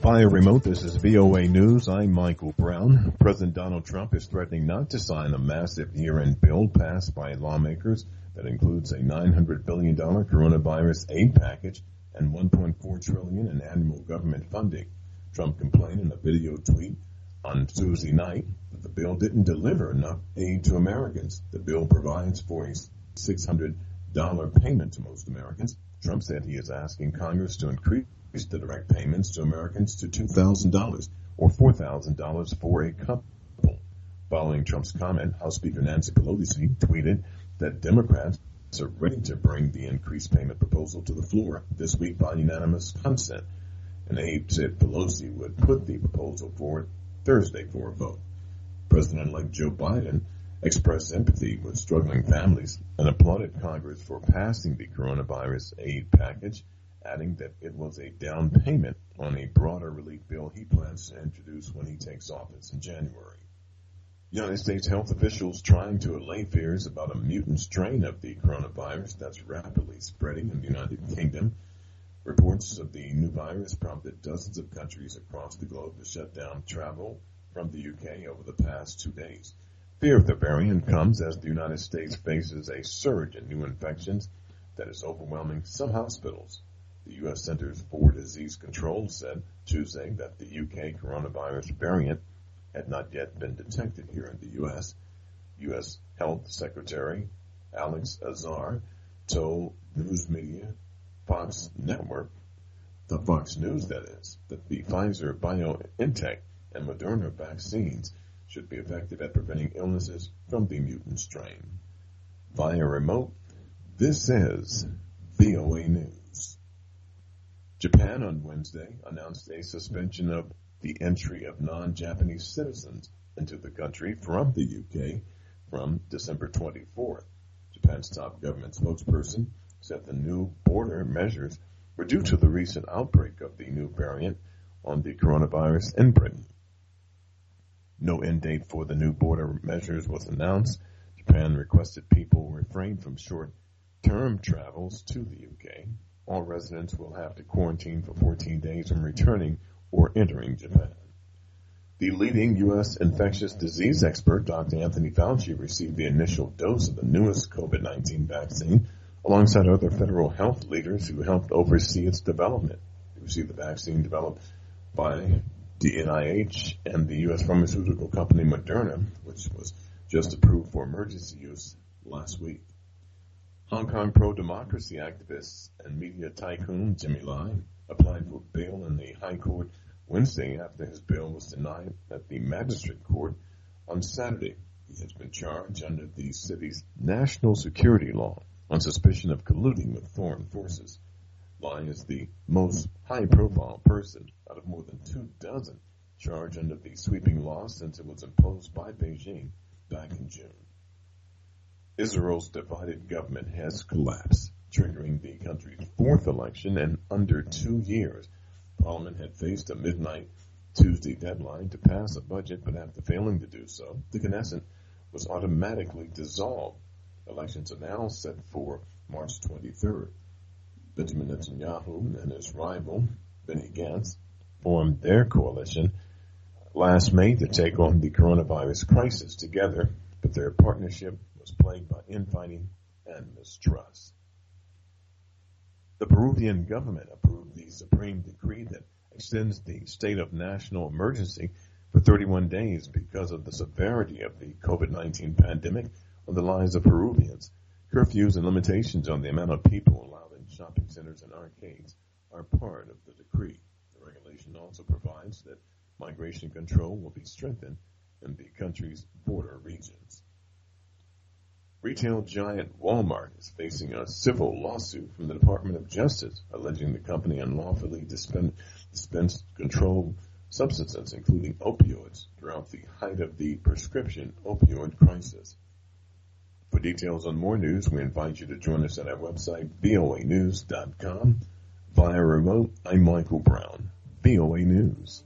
Via remote, this is VOA News. I'm Michael Brown. President Donald Trump is threatening not to sign a massive year-end bill passed by lawmakers that includes a $900 billion coronavirus aid package and $1.4 trillion in annual government funding. Trump complained in a video tweet on Tuesday night that the bill didn't deliver enough aid to Americans. The bill provides for a $600 payment to most Americans. Trump said he is asking Congress to increase the direct payments to Americans to $2,000 or $4,000 for a couple. Following Trump's comment, House Speaker Nancy Pelosi tweeted that Democrats are ready to bring the increased payment proposal to the floor this week by unanimous consent. An aide said Pelosi would put the proposal forward Thursday for a vote. President-elect Joe Biden expressed sympathy with struggling families and applauded Congress for passing the coronavirus aid package, adding that it was a down payment on a broader relief bill he plans to introduce when he takes office in January. United States health officials trying to allay fears about a mutant strain of the coronavirus that's rapidly spreading in the United Kingdom. Reports of the new virus prompted dozens of countries across the globe to shut down travel from the UK over the past 2 days. Fear of the variant comes as the United States faces a surge in new infections that is overwhelming some hospitals. The U.S. Centers for Disease Control said Tuesday that the UK coronavirus variant had not yet been detected here in the U.S. U.S. Health Secretary Alex Azar told news media Fox Network, the Fox News that is, that the Pfizer BioNTech and Moderna vaccines should be effective at preventing illnesses from the mutant strain. Via remote, this is VOA News. Japan on Wednesday announced a suspension of the entry of non-Japanese citizens into the country from the UK from December 24th. Japan's top government spokesperson said the new border measures were due to the recent outbreak of the new variant on the coronavirus in Britain. No end date for the new border measures was announced. Japan requested people refrain from short-term travels to the UK. All residents will have to quarantine for 14 days when returning or entering Japan. The leading U.S. infectious disease expert, Dr. Anthony Fauci, received the initial dose of the newest COVID-19 vaccine alongside other federal health leaders who helped oversee its development. He received the vaccine developed by the NIH and the U.S. pharmaceutical company Moderna, which was just approved for emergency use last week. Hong Kong pro-democracy activists and media tycoon Jimmy Lai applied for bail in the High Court Wednesday after his bail was denied at the Magistrate Court on Saturday. He has been charged under the city's national security law on suspicion of colluding with foreign forces. Lai is the most high-profile person out of more than 24 charged under the sweeping law since it was imposed by Beijing back in June. Israel's divided government has collapsed, triggering the country's fourth election in under 2 years. Parliament had faced a midnight Tuesday deadline to pass a budget, but after failing to do so, the Knesset was automatically dissolved. Elections are now set for March 23rd. Benjamin Netanyahu and his rival, Benny Gantz, formed their coalition last May to take on the coronavirus crisis together, but their partnership was plagued by infighting and mistrust. The Peruvian government approved the Supreme Decree that extends the state of national emergency for 31 days because of the severity of the COVID-19 pandemic on the lives of Peruvians. Curfews and limitations on the amount of people allowed in shopping centers and arcades are part of the decree. The regulation also provides that migration control will be strengthened in the country's border regions. Retail giant Walmart is facing a civil lawsuit from the Department of Justice, alleging the company unlawfully dispensed controlled substances, including opioids, throughout the height of the prescription opioid crisis. For details on more news, we invite you to join us at our website, voanews.com. Via remote, I'm Michael Brown, VOA News.